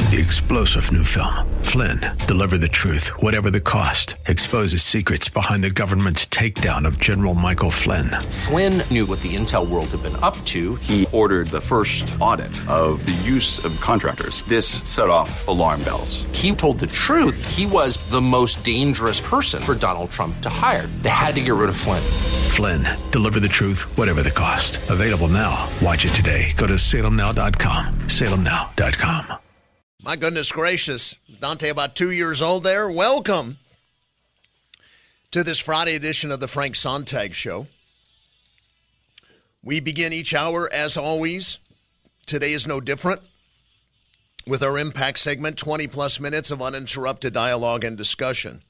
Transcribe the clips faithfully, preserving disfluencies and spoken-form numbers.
The explosive new film, Flynn, deliver the truth, whatever the cost, exposes secrets behind the government's takedown of General Michael Flynn. Flynn knew what the intel world had been up to. He ordered the first audit of the use of contractors. This set off alarm bells. He told the truth. He was the most dangerous person for Donald Trump to hire. They had to get rid of Flynn. Flynn, deliver the truth, whatever the cost. Available now. Watch it today. Go to salem now dot com. salem now dot com. My goodness gracious. Dante, about two years old there. Welcome to this Friday edition of the Frank Sontag Show. We begin each hour, as always. Today is no different. With our Impact segment, twenty-plus minutes of uninterrupted dialogue and discussion.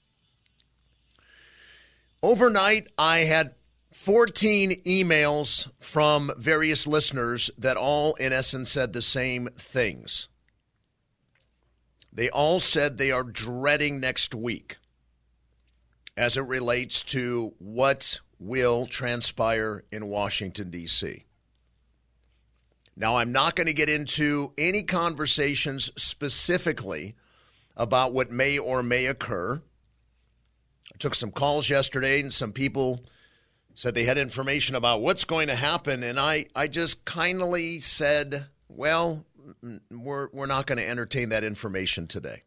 Overnight, I had fourteen emails from various listeners that all, in essence, said the same things. They all said they are dreading next week as it relates to what will transpire in Washington, D C Now, I'm not going to get into any conversations specifically about what may or may occur. I took some calls yesterday, and some people said they had information about what's going to happen, and I, I just kindly said, well, we're, we're not going to entertain that information today.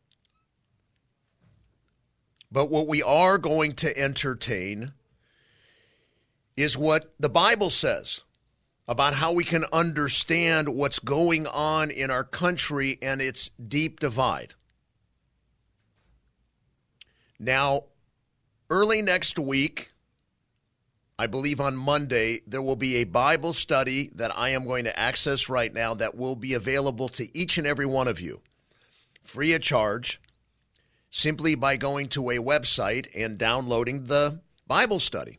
But what we are going to entertain is what the Bible says about how we can understand what's going on in our country and its deep divide. Now, early next week, I believe on Monday, there will be a Bible study that I am going to access right now that will be available to each and every one of you, free of charge, simply by going to a website and downloading the Bible study.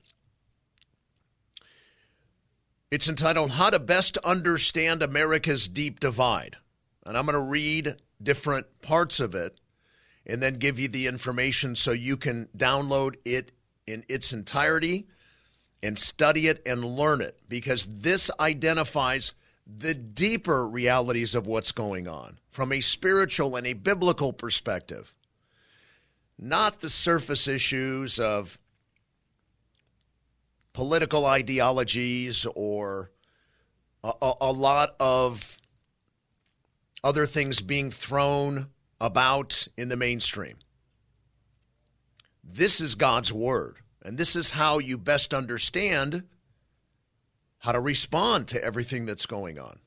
It's entitled, How to Best Understand America's Deep Divide. And I'm going to read different parts of it and then give you the information so you can download it in its entirety and study it and learn it, because this identifies the deeper realities of what's going on from a spiritual and a biblical perspective, not the surface issues of political ideologies or a, a, a lot of other things being thrown about in the mainstream. This is God's word, and this is how you best understand how to respond to everything that's going on.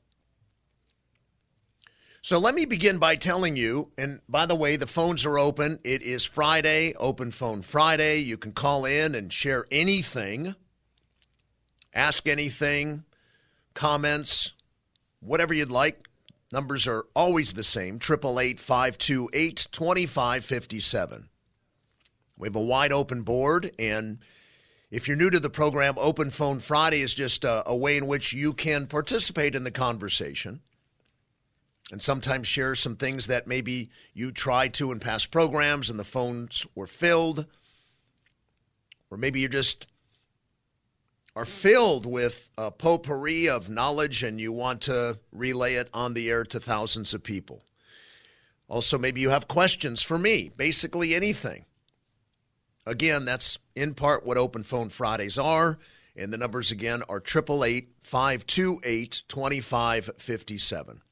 So let me begin by telling you, and by the way, the phones are open. It is Friday, Open Phone Friday. You can call in and share anything, ask anything, comments, whatever you'd like. Numbers are always the same, eight eight eight, five two eight, two five five seven. We have a wide open board, and if you're new to the program, Open Phone Friday is just a, a way in which you can participate in the conversation and sometimes share some things that maybe you tried to in past programs and the phones were filled, or maybe you just are filled with a potpourri of knowledge and you want to relay it on the air to thousands of people. Also, maybe you have questions for me, basically anything. Again, that's in part what Open Phone Fridays are, and the numbers again are eight eight eight, five two eight, two five five seven.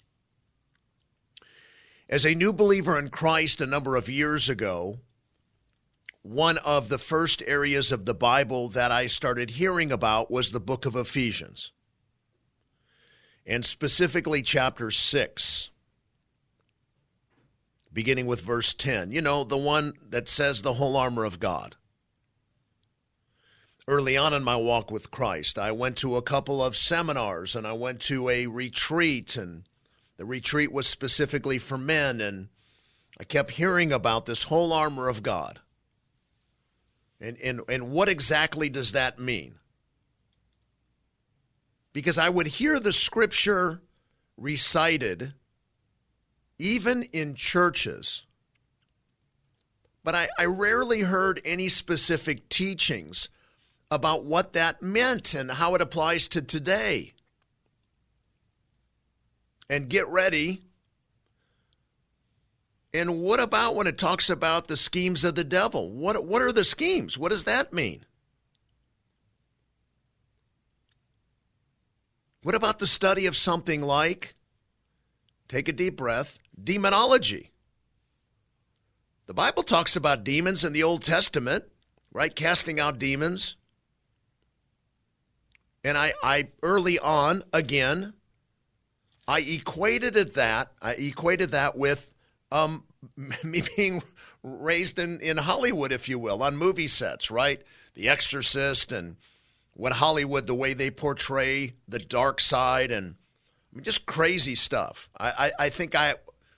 As a new believer in Christ a number of years ago, one of the first areas of the Bible that I started hearing about was the book of Ephesians, and specifically chapter six. Beginning with verse ten, you know, the one that says the whole armor of God. Early on in my walk with Christ, I went to a couple of seminars and I went to a retreat, and the retreat was specifically for men, and I kept hearing about this whole armor of God. And, and, and what exactly does that mean? Because I would hear the scripture recited even in churches, but I, I rarely heard any specific teachings about what that meant and how it applies to today. And get ready, And what about when it talks about the schemes of the devil? What, what are the schemes? What does that mean? What about the study of something like, take a deep breath, demonology? The Bible talks about demons in the Old Testament, right? Casting out demons. And I, I early on, again, I equated it that, I equated that with um, me being raised in, in Hollywood, if you will, on movie sets, right? The Exorcist and what Hollywood, the way they portray the dark side and I mean, just crazy stuff. I, I, I think I,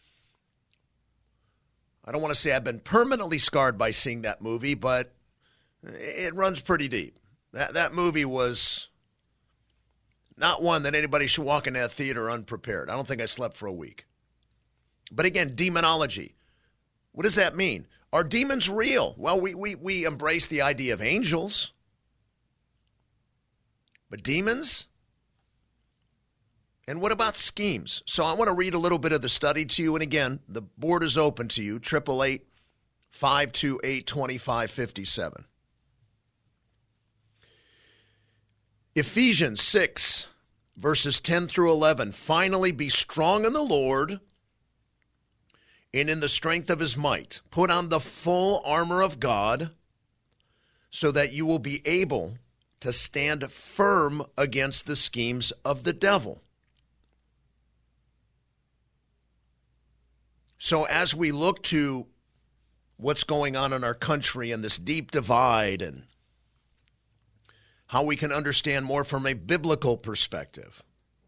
I don't want to say I've been permanently scarred by seeing that movie, but it runs pretty deep. That that movie was not one that anybody should walk in that theater unprepared. I don't think I slept for a week. But again, demonology. What does that mean? Are demons real? Well, we we we embrace the idea of angels. But demons? And what about schemes? So I want to read a little bit of the study to you. And again, the board is open to you, eight eight eight, five two eight, two five five seven. Ephesians six, verses ten through eleven. Finally, be strong in the Lord and in the strength of his might. Put on the full armor of God so that you will be able to stand firm against the schemes of the devil. So as we look to what's going on in our country and this deep divide and how we can understand more from a biblical perspective,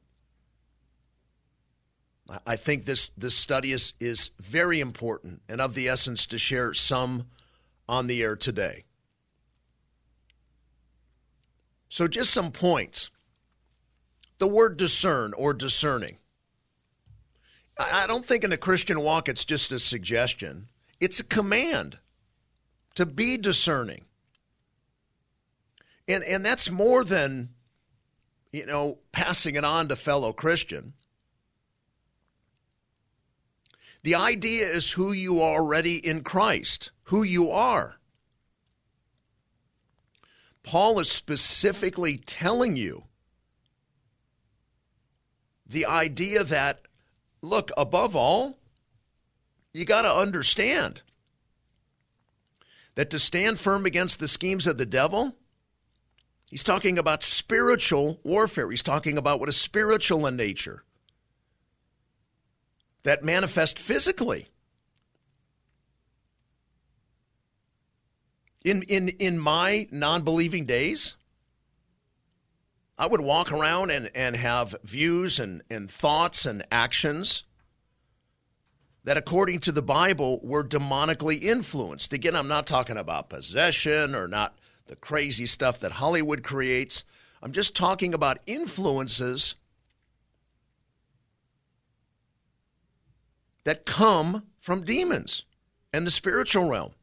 I think this, this study is, is very important and of the essence to share some on the air today. So just some points. The word discern or discerning. I don't think in the Christian walk it's just a suggestion. It's a command to be discerning. And and that's more than, you know, passing it on to fellow Christian. The idea is who you are already in Christ, who you are. Paul is specifically telling you the idea that, look, above all, you got to understand that to stand firm against the schemes of the devil, he's talking about spiritual warfare. He's talking about what is spiritual in nature that manifest physically. In, in, in my non-believing days, I would walk around and, and have views and, and thoughts and actions that, according to the Bible, were demonically influenced. Again, I'm not talking about possession or not the crazy stuff that Hollywood creates. I'm just talking about influences that come from demons and the spiritual realm.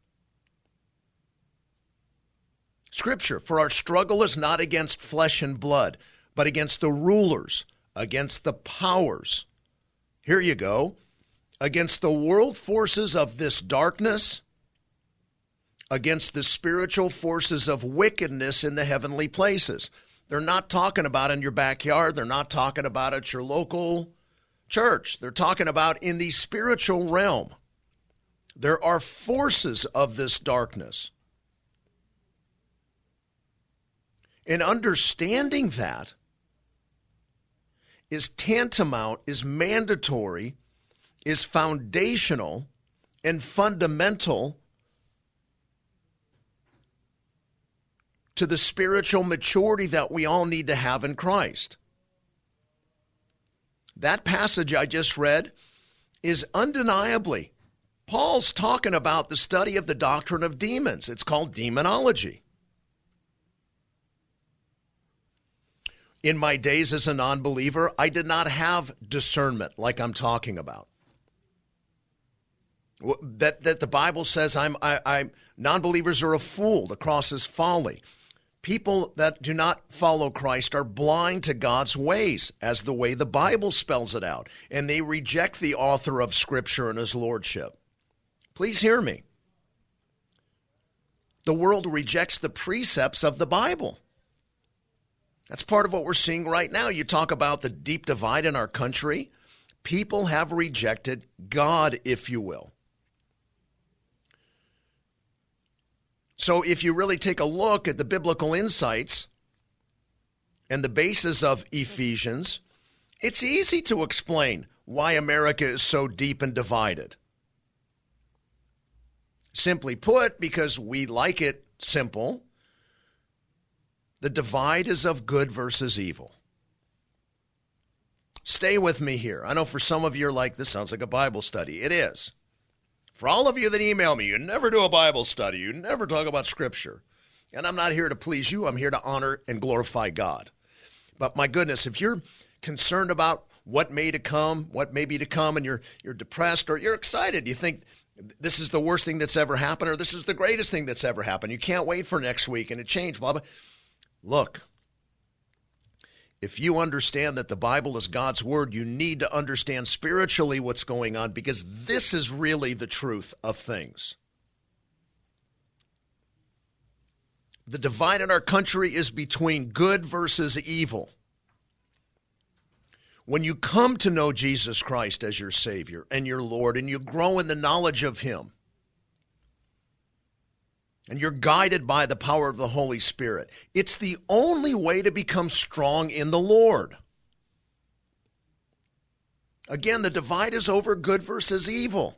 Scripture, for our struggle is not against flesh and blood, but against the rulers, against the powers. Here you go. Against the world forces of this darkness, against the spiritual forces of wickedness in the heavenly places. They're not talking about in your backyard. They're not talking about at your local church. They're talking about in the spiritual realm. There are forces of this darkness. And understanding that is tantamount, is mandatory, is foundational and fundamental to the spiritual maturity that we all need to have in Christ. That passage I just read is undeniably, Paul's talking about the study of the doctrine of demons. It's called demonology. In my days as a non-believer, I did not have discernment like I'm talking about. That that the Bible says I'm I, I'm non-believers are a fool. The cross is folly. People that do not follow Christ are blind to God's ways, as the way the Bible spells it out, and they reject the author of Scripture and his lordship. Please hear me. The world rejects the precepts of the Bible. That's part of what we're seeing right now. You talk about the deep divide in our country. People have rejected God, if you will. So if you really take a look at the biblical insights and the basis of Ephesians, it's easy to explain why America is so deep and divided. Simply put, because we like it simple, the divide is of good versus evil. Stay with me here. I know for some of you are like, this sounds like a Bible study. It is. For all of you that email me, you never do a Bible study. You never talk about Scripture. And I'm not here to please you. I'm here to honor and glorify God. But my goodness, if you're concerned about what may to come, what may be to come, and you're you're depressed or you're excited, you think this is the worst thing that's ever happened or this is the greatest thing that's ever happened. You can't wait for next week and it changed, blah, blah. Look, if you understand that the Bible is God's word, you need to understand spiritually what's going on, because this is really the truth of things. The divide in our country is between good versus evil. When you come to know Jesus Christ as your Savior and your Lord, and you grow in the knowledge of Him, and you're guided by the power of the Holy Spirit, it's the only way to become strong in the Lord. Again, the divide is over good versus evil.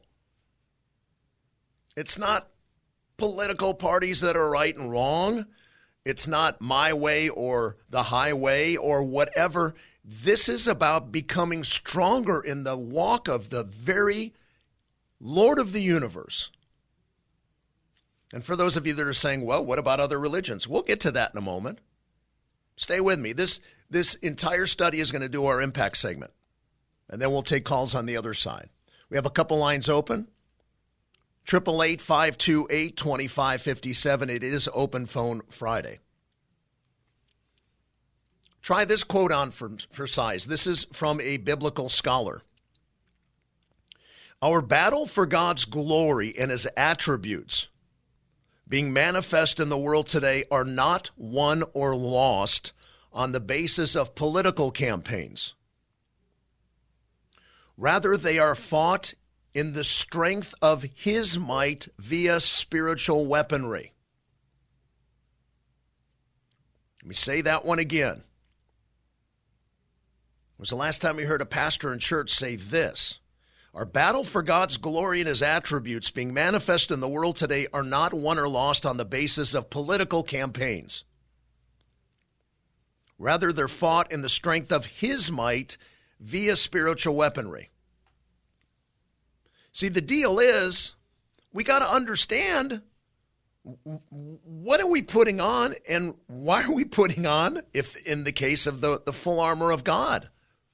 It's not political parties that are right and wrong. It's not my way or the highway or whatever. This is about becoming stronger in the walk of the very Lord of the universe. And for those of you that are saying, well, what about other religions? We'll get to that in a moment. Stay with me. This, this entire study is going to do our impact segment. And then we'll take calls on the other side. We have a couple lines open. eight eight eight, five two eight, two five five seven. It is Open Phone Friday. Try this quote on for, for size. This is from a biblical scholar. Our battle for God's glory and His attributes being manifest in the world today are not won or lost on the basis of political campaigns. Rather, they are fought in the strength of His might via spiritual weaponry. Let me say that one again. When was the last time we heard a pastor in church say this? Our battle for God's glory and His attributes being manifest in the world today are not won or lost on the basis of political campaigns. Rather, they're fought in the strength of His might via spiritual weaponry. See, the deal is, we got to understand, what are we putting on and why are we putting on, if in the case of the, the full armor of God?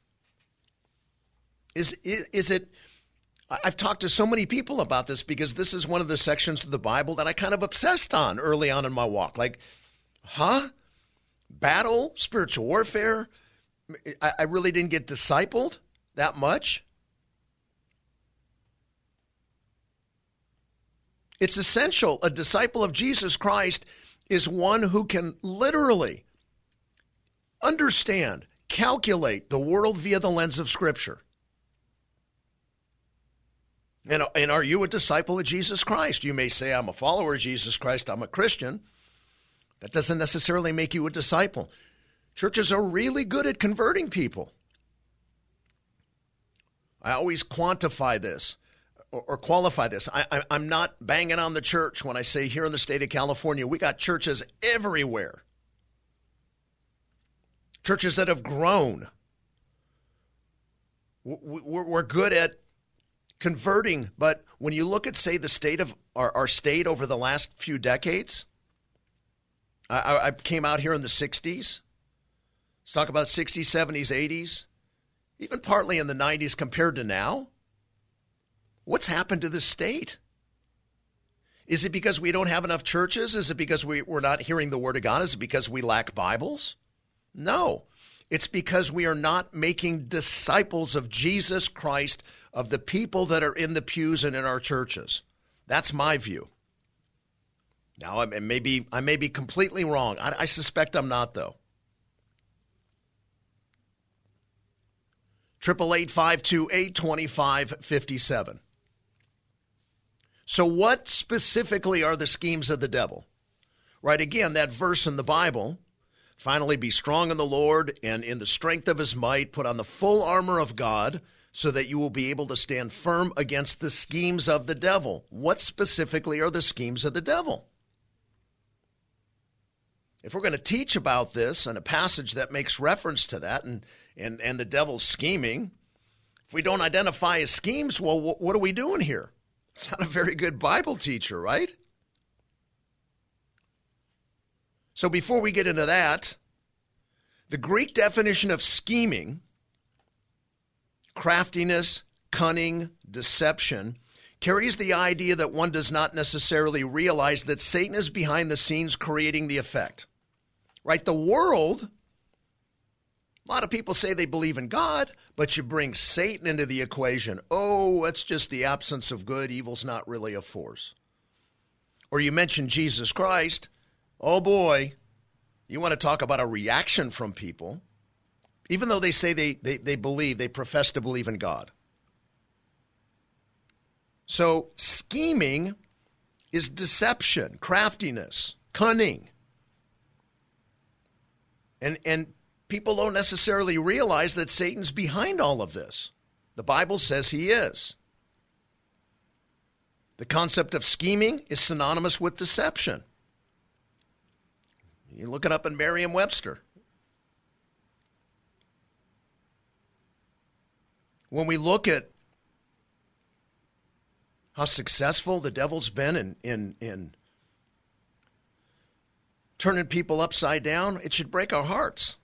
Is, is, is it... I've talked to so many people about this because this is one of the sections of the Bible that I kind of obsessed on early on in my walk. Like, huh? Battle, spiritual warfare? I, I really didn't get discipled that much? It's essential. A disciple of Jesus Christ is one who can literally understand, calculate the world via the lens of Scripture. And, and are you a disciple of Jesus Christ? You may say, I'm a follower of Jesus Christ, I'm a Christian. That doesn't necessarily make you a disciple. Churches are really good at converting people. I always quantify this or, or qualify this. I, I, I'm not banging on the church when I say here in the state of California, we got churches everywhere. Churches that have grown. We're, we're good at converting, but when you look at, say, the state of our, our state over the last few decades, I, I came out here in the sixties. Let's talk about sixties, seventies, eighties, even partly in the nineties compared to now. What's happened to the state? Is it because we don't have enough churches? Is it because we, we're not hearing the Word of God? Is it because we lack Bibles? No. It's because we are not making disciples of Jesus Christ, of the people that are in the pews and in our churches. That's my view. Now, I may be, I may be completely wrong. I, I suspect I'm not, though. triple eight, five two eight, two five five seven. So what specifically are the schemes of the devil? Right, again, that verse in the Bible, finally be strong in the Lord and in the strength of his might, put on the full armor of God so that you will be able to stand firm against the schemes of the devil. What specifically are the schemes of the devil? If we're going to teach about this and a passage that makes reference to that and, and, and the devil's scheming, if we don't identify his schemes, well, what are we doing here? It's not a very good Bible teacher, right? So before we get into that, the Greek definition of scheming, craftiness, cunning, deception, carries the idea that one does not necessarily realize that Satan is behind the scenes creating the effect. Right? The world, a lot of people say they believe in God, but you bring Satan into the equation. Oh, it's just the absence of good. Evil's not really a force. Or you mention Jesus Christ. Oh, boy. You want to talk about a reaction from people, even though they say they, they, they believe, they profess to believe in God. So scheming is deception, craftiness, cunning. And, and people don't necessarily realize that Satan's behind all of this. The Bible says he is. The concept of scheming is synonymous with deception. You look it up in Merriam-Webster. When we look at how successful the devil's been in, in, in turning people upside down, it should break our hearts.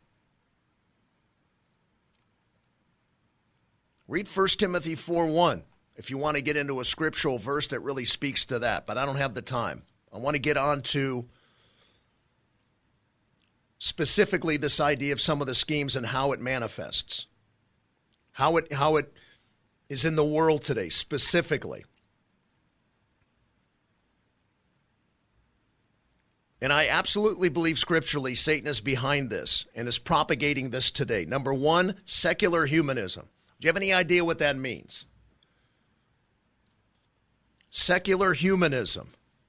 Read First Timothy four one if you want to get into a scriptural verse that really speaks to that, but I don't have the time. I want to get on to specifically this idea of some of the schemes and how it manifests, how it, how it is in the world today specifically. And I absolutely believe scripturally Satan is behind this and is propagating this today. Number one, secular humanism. Do you have any idea what that means? Secular humanism.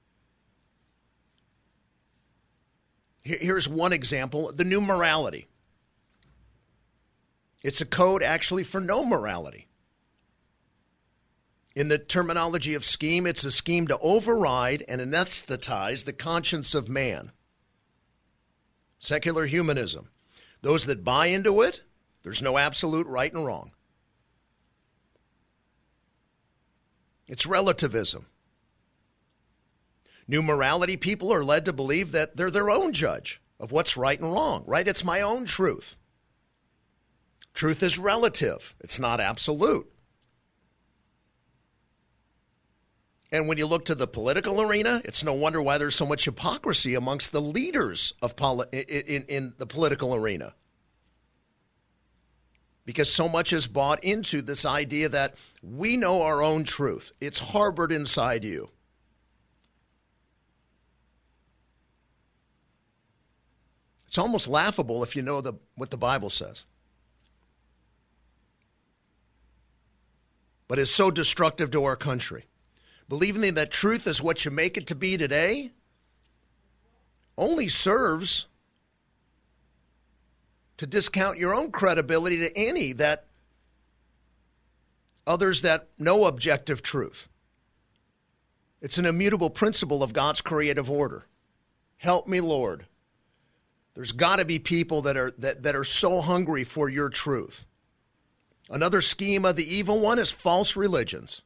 Here's one example, the new morality. It's a code actually for no morality. In the terminology of scheme, it's a scheme to override and anesthetize the conscience of man. Secular humanism. Those that buy into it, there's no absolute right and wrong. It's relativism. New morality people are led to believe that they're their own judge of what's right and wrong, right? It's my own truth. Truth is relative. It's not absolute. And when you look to the political arena, it's no wonder why there's so much hypocrisy amongst the leaders of poli- in, in the political arena. Because so much is bought into this idea that we know our own truth. It's harbored inside you. It's almost laughable if you know the, what the Bible says. But it's so destructive to our country. Believing that truth is what you make it to be today only serves to discount your own credibility to any that others that know objective truth. It's an immutable principle of God's creative order. Help me, Lord. There's got to be people that are that, that are so hungry for your truth. Another scheme of the evil one is false religions.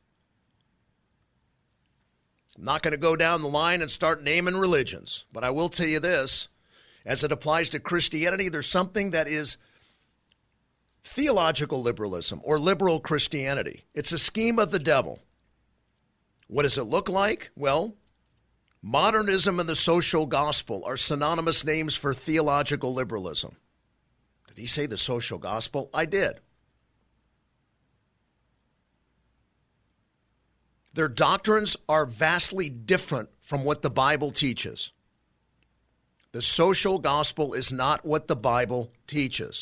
I'm not going to go down the line and start naming religions, but I will tell you this. As it applies to Christianity, there's something that is theological liberalism or liberal Christianity. It's a scheme of the devil. What does it look like? Well, Modernism and the social gospel are synonymous names for theological liberalism. Did he say the social gospel? I did. Their doctrines are vastly different from what the Bible teaches. The social gospel is not what the Bible teaches.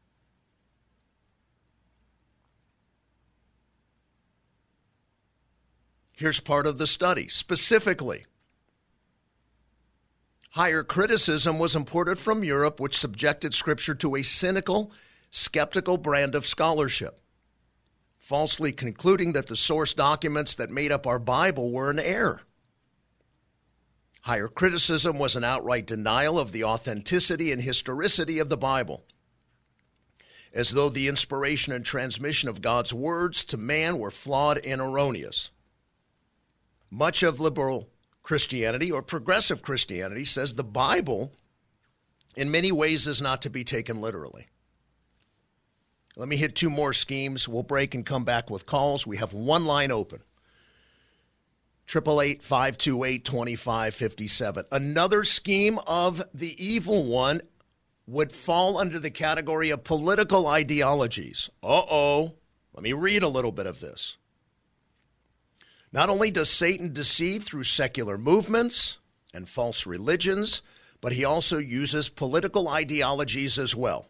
Here's part of the study. Specifically, higher criticism was imported from Europe, which subjected Scripture to a cynical, skeptical brand of scholarship, falsely concluding that the source documents that made up our Bible were in error. Higher criticism was an outright denial of the authenticity and historicity of the Bible, as though the inspiration and transmission of God's words to man were flawed and erroneous. Much of liberal Christianity or progressive Christianity says the Bible in many ways is not to be taken literally. Let me hit two more schemes. We'll break and come back with calls. We have one line open. eight eight eight, five two eight, two five five seven. Another scheme of the evil one would fall under the category of political ideologies. Uh-oh. Let me read a little bit of this. Not only does Satan deceive through secular movements and false religions, but he also uses political ideologies as well.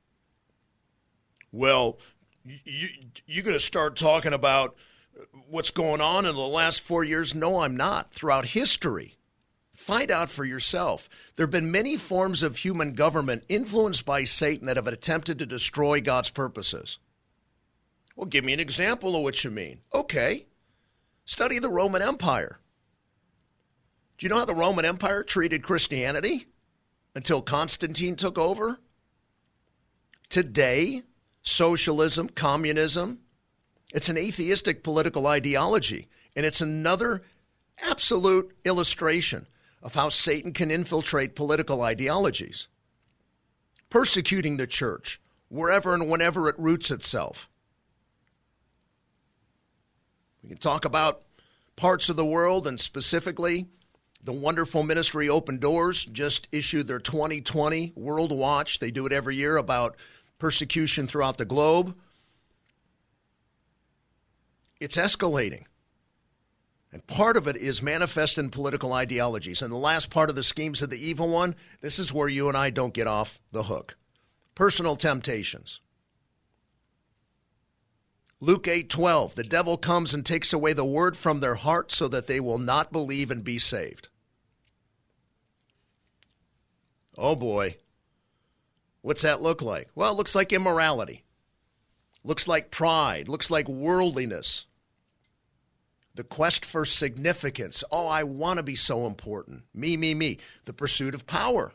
Well, you, you're going to start talking about what's going on in the last four years? No, I'm not. Throughout history. Find out for yourself. There have been many forms of human government influenced by Satan that have attempted to destroy God's purposes. Well, give me an example of what you mean. Okay. Study the Roman Empire. Do you know how the Roman Empire treated Christianity until Constantine took over? Today, socialism, communism, it's an atheistic political ideology, and it's another absolute illustration of how Satan can infiltrate political ideologies, persecuting the church wherever and whenever it roots itself. We can talk about parts of the world, and specifically the wonderful ministry Open Doors just issued their twenty twenty World Watch. They do it every year about persecution throughout the globe. It's escalating. And part of it is manifest in political ideologies. And the last part of the schemes of the evil one, this is where you and I don't get off the hook. Personal temptations. Luke eight twelve, the devil comes and takes away the word from their heart so that they will not believe and be saved. Oh boy. What's that look like? Well, it looks like immorality. Looks like pride. Looks like worldliness. The quest for significance. Oh, I want to be so important. Me, me, me. The pursuit of power.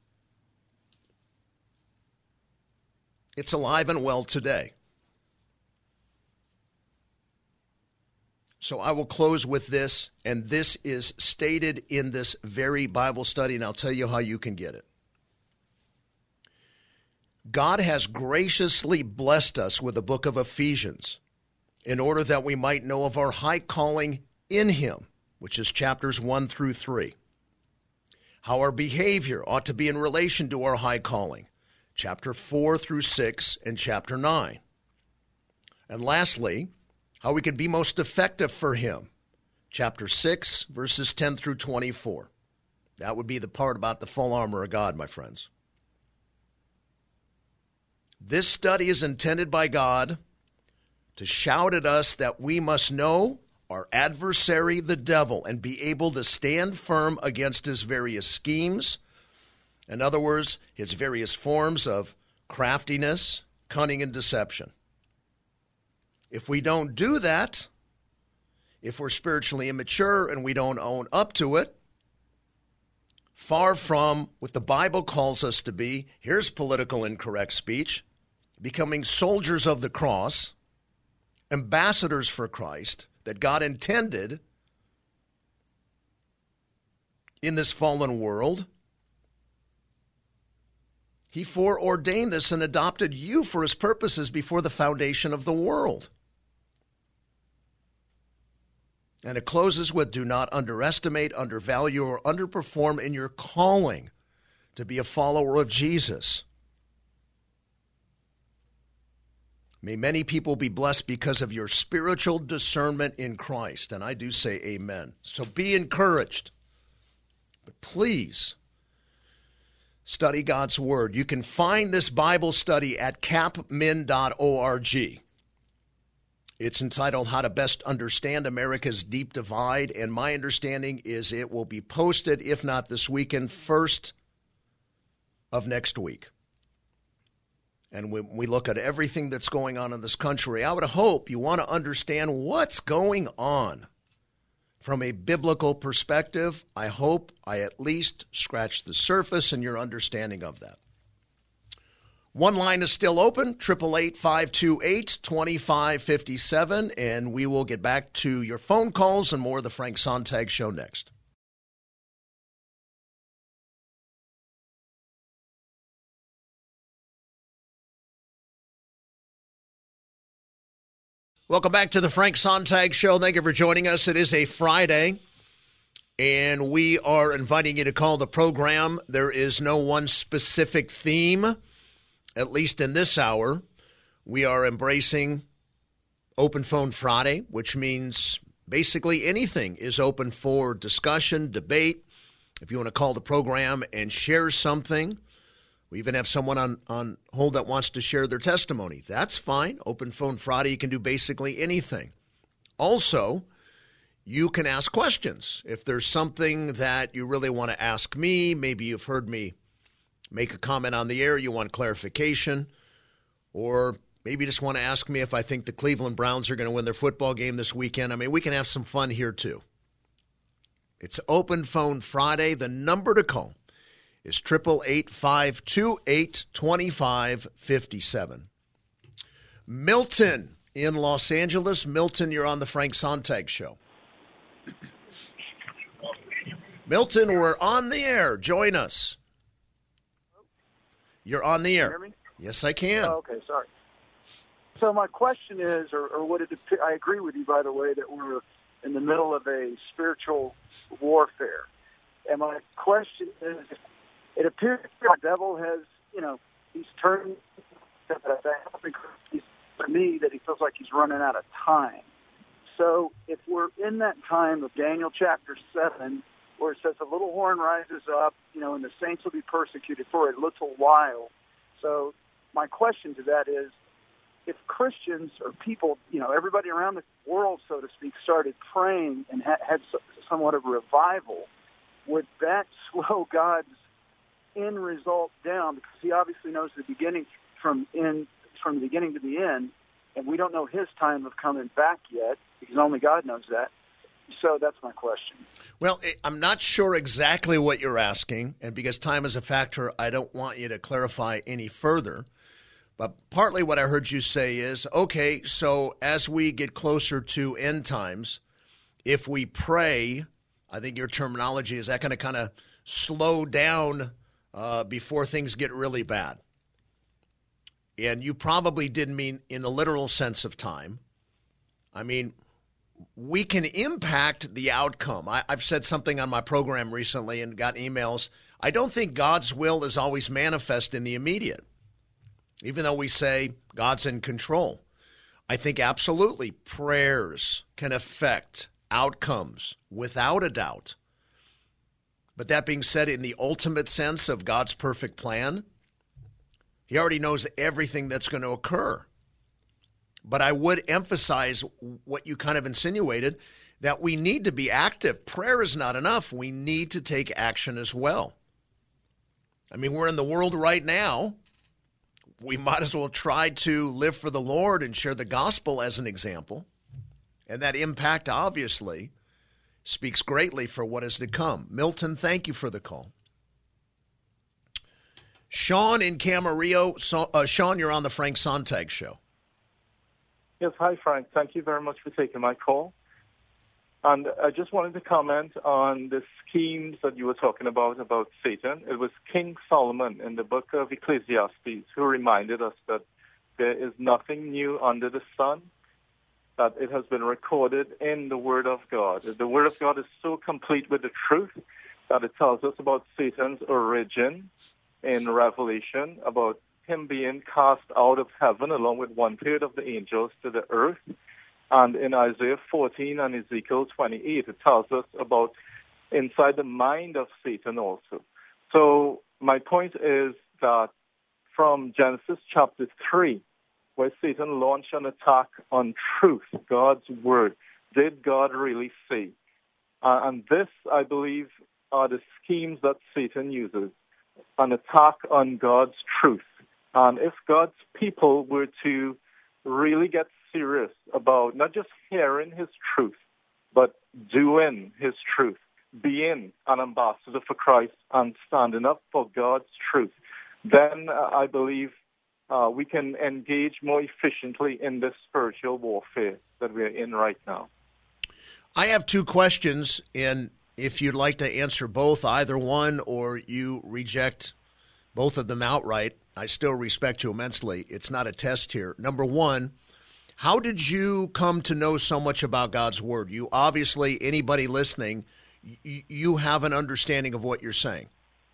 It's alive and well today. So I will close with this, and this is stated in this very Bible study, and I'll tell you how you can get it. God has graciously blessed us with the book of Ephesians in order that we might know of our high calling in him, which is chapters one through three. How our behavior ought to be in relation to our high calling, chapter four through six and chapter nine. And lastly, how we can be most effective for him, chapter six, verses ten through twenty-four. That would be the part about the full armor of God, my friends. This study is intended by God to shout at us that we must know our adversary, the devil, and be able to stand firm against his various schemes. In other words, his various forms of craftiness, cunning, and deception. If we don't do that, if we're spiritually immature and we don't own up to it, far from what the Bible calls us to be, here's political incorrect speech, becoming soldiers of the cross, ambassadors for Christ that God intended in this fallen world. He foreordained this and adopted you for his purposes before the foundation of the world. And it closes with, do not underestimate, undervalue, or underperform in your calling to be a follower of Jesus. May many people be blessed because of your spiritual discernment in Christ. And I do say amen. So be encouraged. But please study God's Word. You can find this Bible study at capmin dot org. It's entitled How to Best Understand America's Deep Divide, and my understanding is it will be posted, if not this weekend, first of next week. And when we look at everything that's going on in this country, I would hope you want to understand what's going on. From a biblical perspective, I hope I at least scratched the surface in your understanding of that. One line is still open, eight eight eight, five two eight, two five five seven, and we will get back to your phone calls and more of the Frank Sontag Show next. Welcome back to the Frank Sontag Show. Thank you for joining us. It is a Friday, and we are inviting you to call the program. There is no one specific theme, at least in this hour. We are embracing Open Phone Friday, which means basically anything is open for discussion, debate. If you want to call the program and share something, we even have someone on, on hold that wants to share their testimony. That's fine. Open Phone Friday, you can do basically anything. Also, you can ask questions. If there's something that you really want to ask me, maybe you've heard me make a comment on the air, you want clarification, or maybe you just want to ask me if I think the Cleveland Browns are going to win their football game this weekend. I mean, we can have some fun here too. It's Open Phone Friday. The number to call is eight eight eight, five two eight, two five five seven. Milton in Los Angeles. Milton, you're on the Frank Sontag Show. Milton, we're on the air. Join us. You're on the air. Can you hear me? Yes, I can. Oh, okay, sorry. So my question is, or, or what it, I agree with you, by the way, that we're in the middle of a spiritual warfare. And my question is, it appears the devil has, you know, he's turned, for me, that he feels like he's running out of time. So if we're in that time of Daniel chapter seven, where it says the little horn rises up, you know, and the saints will be persecuted for a little while. So my question to that is, if Christians or people, you know, everybody around the world, so to speak, started praying and ha- had so- somewhat of a revival, would that slow God's end result down? Because he obviously knows the beginning from in from the beginning to the end, and we don't know his time of coming back yet, because only God knows that. So that's my question. Well, I'm not sure exactly what you're asking, and because time is a factor, I don't want you to clarify any further. But partly what I heard you say is, okay, so as we get closer to end times, if we pray, I think your terminology is that going to kind of slow down uh, before things get really bad. And you probably didn't mean in the literal sense of time. I mean, we can impact the outcome. I, I've said something on my program recently and got emails. I don't think God's will is always manifest in the immediate, even though we say God's in control. I think absolutely prayers can affect outcomes without a doubt. But that being said, in the ultimate sense of God's perfect plan, he already knows everything that's going to occur. But I would emphasize what you kind of insinuated, that we need to be active. Prayer is not enough. We need to take action as well. I mean, we're in the world right now. We might as well try to live for the Lord and share the gospel as an example. And that impact, obviously, speaks greatly for what is to come. Milton, thank you for the call. Sean in Camarillo. So, uh, Sean, you're on the Frank Sontag Show. Yes, hi, Frank. Thank you very much for taking my call. And I just wanted to comment on the schemes that you were talking about, about Satan. It was King Solomon in the book of Ecclesiastes who reminded us that there is nothing new under the sun. that it has been recorded in the Word of God. The Word of God is so complete with the truth that it tells us about Satan's origin in Revelation, about him being cast out of heaven along with one-third of the angels to the earth. And in Isaiah fourteen and Ezekiel twenty-eight, it tells us about inside the mind of Satan also. So my point is that from Genesis chapter three, where Satan launched an attack on truth, God's word, did God really say? Uh, and this, I believe, are the schemes that Satan uses, an attack on God's truth. And if God's people were to really get serious about not just hearing his truth, but doing his truth, being an ambassador for Christ and standing up for God's truth, then uh, I believe uh, we can engage more efficiently in this spiritual warfare that we're in right now. I have two questions, and if you'd like to answer both, either one, or you reject both of them outright, I still respect you immensely. It's not a test here. Number one, how did you come to know so much about God's Word? You obviously, anybody listening, y- you have an understanding of what you're saying.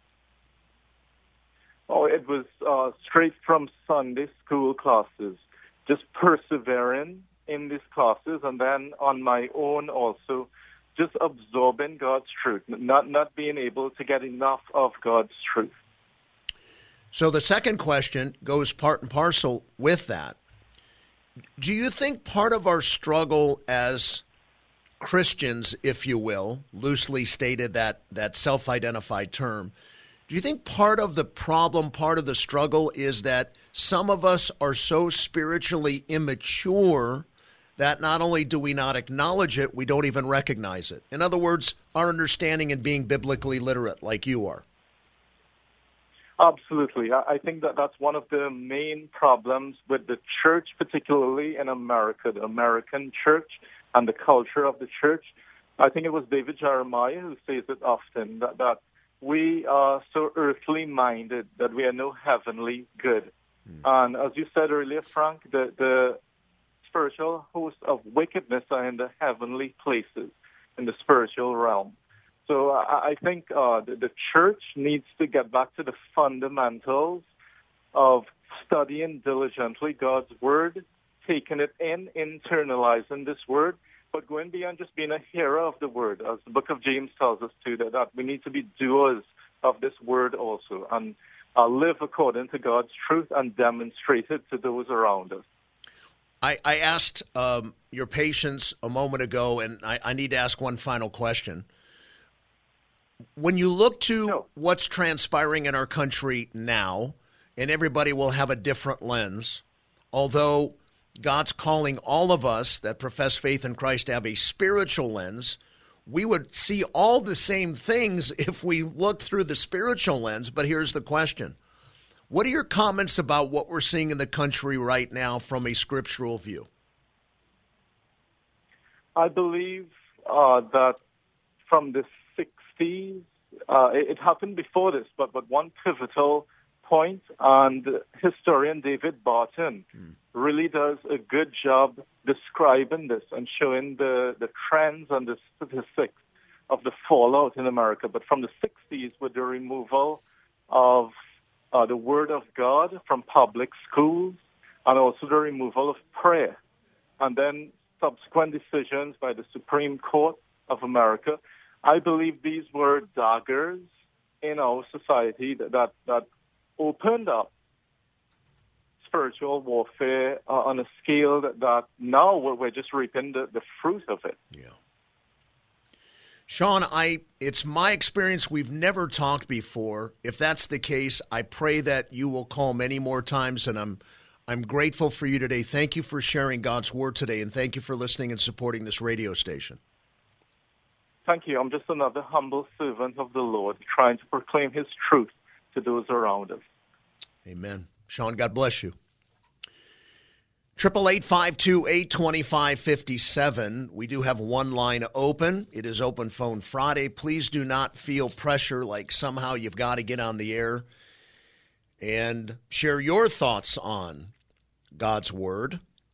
Oh, it was uh, straight from Sunday school classes, just persevering in these classes, and then on my own also, just absorbing God's truth, not not being able to get enough of God's truth. So the second question goes part and parcel with that. Do you think part of our struggle as Christians, if you will, loosely stated that, that self-identified term, do you think part of the problem, part of the struggle is that some of us are so spiritually immature that not only do we not acknowledge it, we don't even recognize it? In other words, our understanding and being biblically literate like you are. Absolutely. I think that that's one of the main problems with the church, particularly in America, the American church and the culture of the church. I think it was David Jeremiah who says it often, that, that we are so earthly minded that we are no heavenly good. Mm. And as you said earlier, Frank, the, the spiritual hosts of wickedness are in the heavenly places, in the spiritual realm. So I, I think uh, the, the church needs to get back to the fundamentals of studying diligently God's word, taking it in, internalizing this word, but going beyond just being a hearer of the word, as the book of James tells us to, that, that we need to be doers of this word also, and uh, live according to God's truth and demonstrate it to those around us. I, I asked um, your patience a moment ago, and I, I need to ask one final question. When you look to no. what's transpiring in our country now, and everybody will have a different lens, although God's calling all of us that profess faith in Christ to have a spiritual lens, we would see all the same things if we look through the spiritual lens. But here's the question. What are your comments about what we're seeing in the country right now from a scriptural view? I believe uh, that from the sixties, uh, it, it happened before this, but, but one pivotal point, and historian David Barton mm. really does a good job describing this and showing the, the trends and the statistics of the fallout in America. But from the sixties, with the removal of uh, the Word of God from public schools, and also the removal of prayer, and then subsequent decisions by the Supreme Court of America, I believe these were daggers in our society that that, that opened up spiritual warfare uh, on a scale that, that now we're, we're just reaping the, the fruit of it. Yeah. Sean, I it's my experience we've never talked before. If that's the case, I pray that you will call many more times, and I'm I'm grateful for you today. Thank you for sharing God's word today, and thank you for listening and supporting this radio station. Thank you. I'm just another humble servant of the Lord trying to proclaim his truth to those around us. Amen. Sean, God bless you. eight eight eight, five two eight, two five five seven. We do have one line open. It is Open Phone Friday. Please do not feel pressure like somehow you've got to get on the air and share your thoughts on God's Word.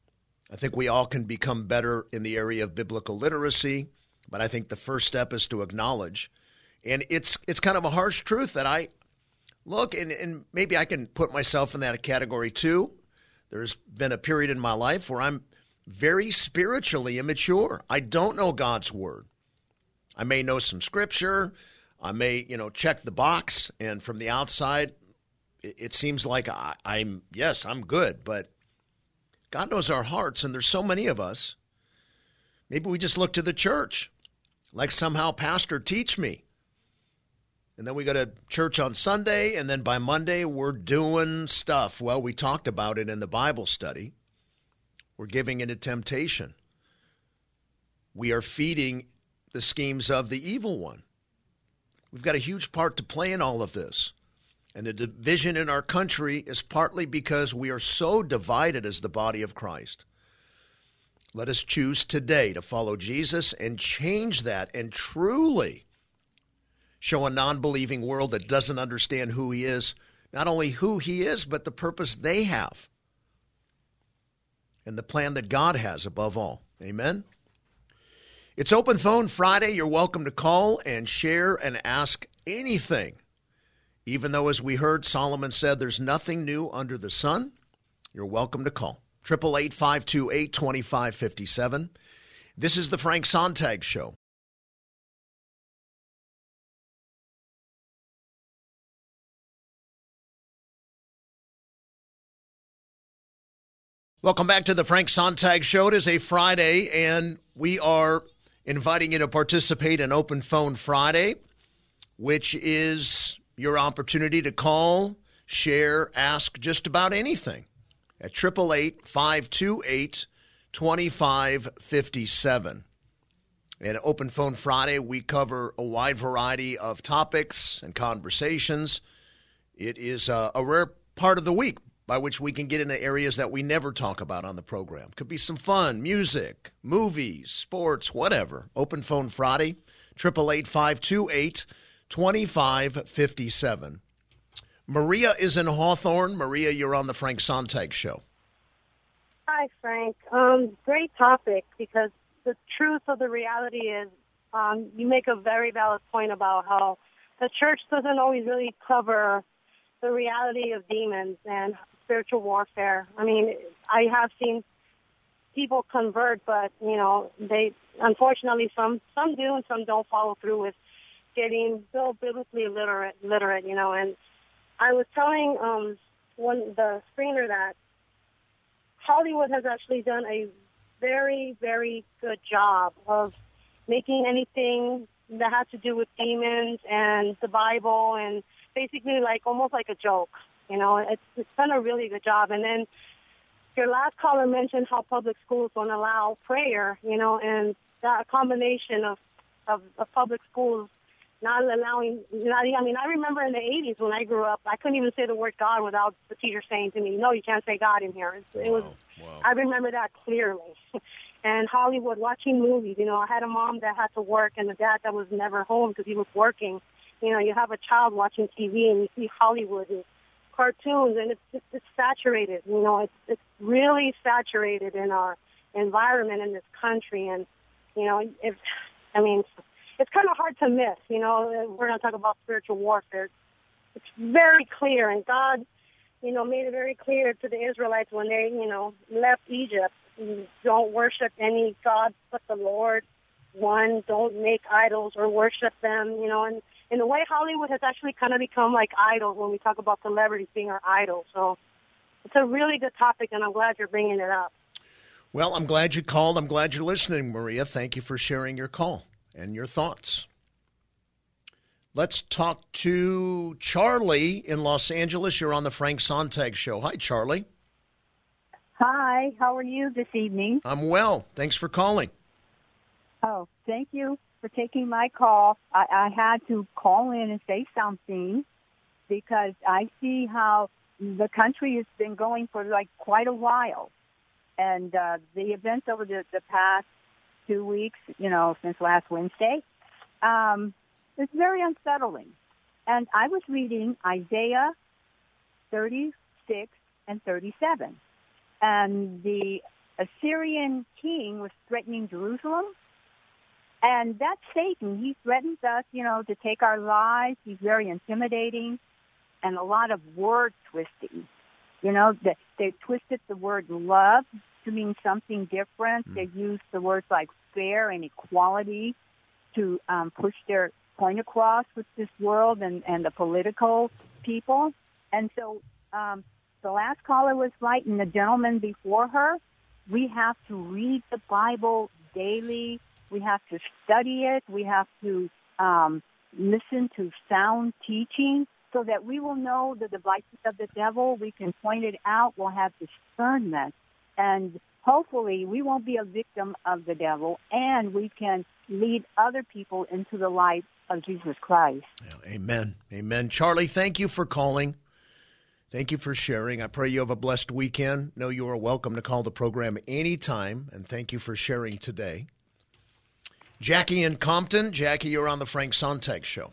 I think we all can become better in the area of biblical literacy, but I think the first step is to acknowledge. And it's it's kind of a harsh truth that I look, and, and maybe I can put myself in that category too. There's been a period in my life where I'm very spiritually immature. I don't know God's word. I may know some scripture. I may, you know, check the box. And from the outside, it, it seems like I, I'm, yes, I'm good. But God knows our hearts, and there's so many of us. Maybe we just look to the church, like somehow, pastor, teach me. And then we go to church on Sunday, and then by Monday, we're doing stuff. Well, we talked about it in the Bible study. We're giving into temptation. We are feeding the schemes of the evil one. We've got a huge part to play in all of this. And the division in our country is partly because we are so divided as the body of Christ. Let us choose today to follow Jesus and change that and truly show a non-believing world that doesn't understand who he is, not only who he is, but the purpose they have and the plan that God has above all. Amen? It's Open Phone Friday. You're welcome to call and share and ask anything. Even though, as we heard, Solomon said there's nothing new under the sun, you're welcome to call. eight eight eight, five two eight, two five five seven. This is the Frank Sontag Show. Welcome back to the Frank Sontag Show. It is a Friday, and we are inviting you to participate in Open Phone Friday, which is your opportunity to call, share, ask just about anything at eight eight eight, five two eight, two five five seven. And Open Phone Friday, we cover a wide variety of topics and conversations. It is a, a rare part of the week by which we can get into areas that we never talk about on the program. Could be some fun, music, movies, sports, whatever. Open Phone Friday, eight eight eight, five two eight, two five five seven. Maria is in Hawthorne. Maria, you're on the Frank Sontag Show. Hi, Frank. Um, great topic, because the truth of the reality is um, you make a very valid point about how the church doesn't always really cover the reality of demons and spiritual warfare. I mean, I have seen people convert, but, you know, they, unfortunately, some, some do and some don't follow through with getting so biblically literate, literate, you know. And I was telling um, one the screener that Hollywood has actually done a very, very good job of making anything that has to do with demons and the Bible and basically like almost like a joke. You know, it's, it's done a really good job. And then your last caller mentioned how public schools don't allow prayer, you know, and that combination of, of, of public schools not allowing, not, I mean, I remember in the eighties when I grew up, I couldn't even say the word God without the teacher saying to me, no, you can't say God in here. It, it was, wow. I remember that clearly. And Hollywood, watching movies, you know, I had a mom that had to work and a dad that was never home because he was working. You know, you have a child watching T V and you see Hollywood and cartoons, and it's it's, it's saturated. You know, it's it's really saturated in our environment in this country. And you know, if I mean, it's kind of hard to miss. You know, we're going to talk about spiritual warfare. It's very clear, and God, you know, made it very clear to the Israelites when they, you know, left Egypt. Don't worship any god but the Lord. One, don't make idols or worship them. You know, and in a way, Hollywood has actually kind of become like idols when we talk about celebrities being our idols. So it's a really good topic, and I'm glad you're bringing it up. Well, I'm glad you called. I'm glad you're listening, Maria. Thank you for sharing your call and your thoughts. Let's talk to Charlie in Los Angeles. You're on the Frank Sontag Show. Hi, Charlie. Hi, how are you this evening? I'm well. Thanks for calling. Oh, thank you for taking my call. I, I had to call in and say something because I see how the country has been going for like quite a while. And uh, the events over the, the past two weeks, you know, since last Wednesday, um, it's very unsettling. And I was reading Isaiah thirty-six and thirty-seven. And the Assyrian king was threatening Jerusalem. And that's Satan. He threatens us, you know, to take our lives. He's very intimidating and a lot of word twisting. You know, they, they twisted the word love to mean something different. Mm. They used the words like fair and equality to um, push their point across with this world and, and the political people. And so um, the last caller was right, and the gentleman before her, we have to read the Bible daily. We have to study it. We have to um, listen to sound teaching so that we will know the devices of the devil. We can point it out. We'll have discernment. And hopefully we won't be a victim of the devil, and we can lead other people into the light of Jesus Christ. Yeah, amen. Amen. Charlie, thank you for calling. Thank you for sharing. I pray you have a blessed weekend. Know you are welcome to call the program anytime, and thank you for sharing today. Jackie in Compton. Jackie, you're on the Frank Sontag Show.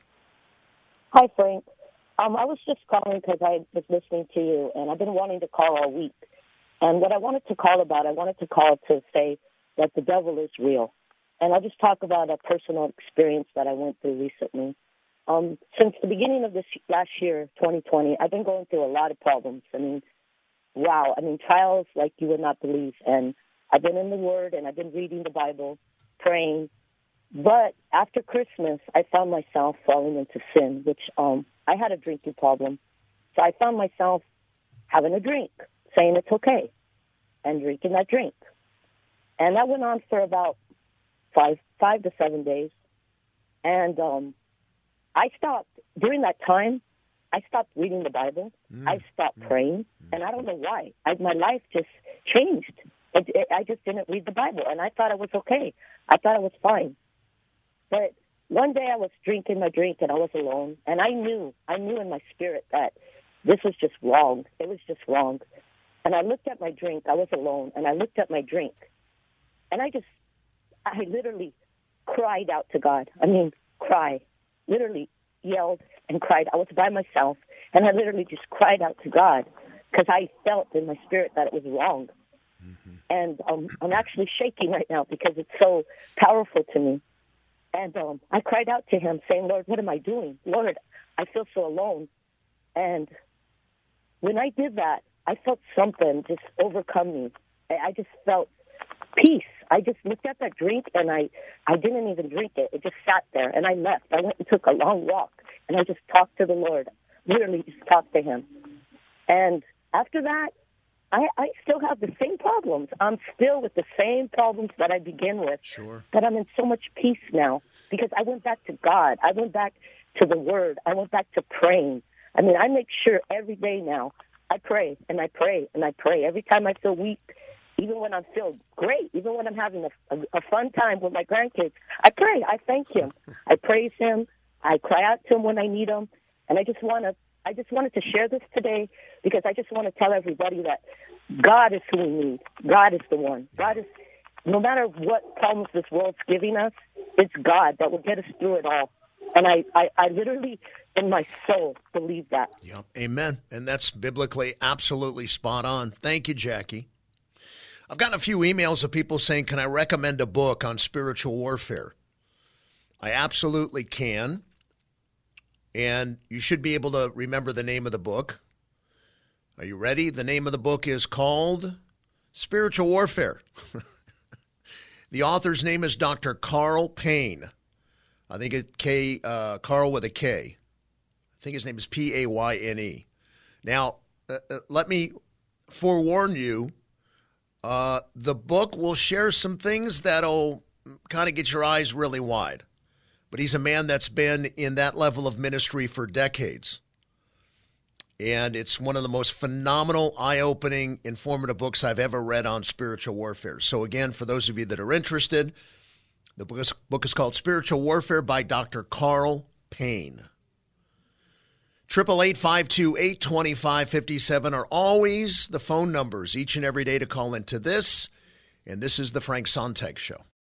Hi, Frank. Um, I was just calling because I was listening to you, and I've been wanting to call all week. And what I wanted to call about, I wanted to call to say that the devil is real. And I'll just talk about a personal experience that I went through recently. Um, since the beginning of this last year, twenty twenty, I've been going through a lot of problems. I mean, wow. I mean, trials like you would not believe. And I've been in the Word, and I've been reading the Bible, praying. But after Christmas, I found myself falling into sin, which um, I had a drinking problem. So I found myself having a drink, saying it's okay, and drinking that drink. And that went on for about five five to seven days. And um, I stopped, during that time, I stopped reading the Bible. Mm. I stopped mm. praying, mm. and I don't know why. I, my life just changed. It, it, I just didn't read the Bible, and I thought I was okay. I thought I was fine. But one day I was drinking my drink, and I was alone, and I knew, I knew in my spirit that this was just wrong. It was just wrong. And I looked at my drink. I was alone, and I looked at my drink, and I just, I literally cried out to God. I mean, cry, literally yelled and cried. I was by myself, and I literally just cried out to God because I felt in my spirit that it was wrong. Mm-hmm. And um, I'm actually shaking right now because it's so powerful to me. And um, I cried out to him saying, Lord, what am I doing? Lord, I feel so alone. And when I did that, I felt something just overcome me. I just felt peace. I just looked at that drink, and I, I didn't even drink it. It just sat there, and I left. I went and took a long walk, and I just talked to the Lord, literally just talked to him. And after that, I, I still have the same problems. I'm still with the same problems that I began with. Sure. But I'm in so much peace now because I went back to God. I went back to the Word. I went back to praying. I mean, I make sure every day now I pray and I pray and I pray. Every time I feel weak, even when I feel great, even when I'm having a, a, a fun time with my grandkids, I pray. I thank him. I praise him. I cry out to him when I need him. And I just want to I just wanted to share this today because I just want to tell everybody that God is who we need. God is the one. God is, no matter what problems this world's giving us, it's God that will get us through it all. And I, I, I literally, in my soul, believe that. Yeah, amen. And that's biblically absolutely spot on. Thank you, Jackie. I've gotten a few emails of people saying, can I recommend a book on spiritual warfare? I absolutely can. And you should be able to remember the name of the book. Are you ready? The name of the book is called Spiritual Warfare. The author's name is Doctor Carl Payne. I think it's K, uh, Carl with a K. I think his name is P A Y N E. Now, uh, uh, let me forewarn you, uh, the book will share some things that'll kind of get your eyes really wide. But he's a man that's been in that level of ministry for decades. And it's one of the most phenomenal, eye-opening, informative books I've ever read on spiritual warfare. So again, for those of you that are interested, the book is, book is called Spiritual Warfare by Doctor Carl Payne. eight eight eight, five two eight, two five five seven are always the phone numbers each and every day to call into this. And this is the Frank Sontag Show.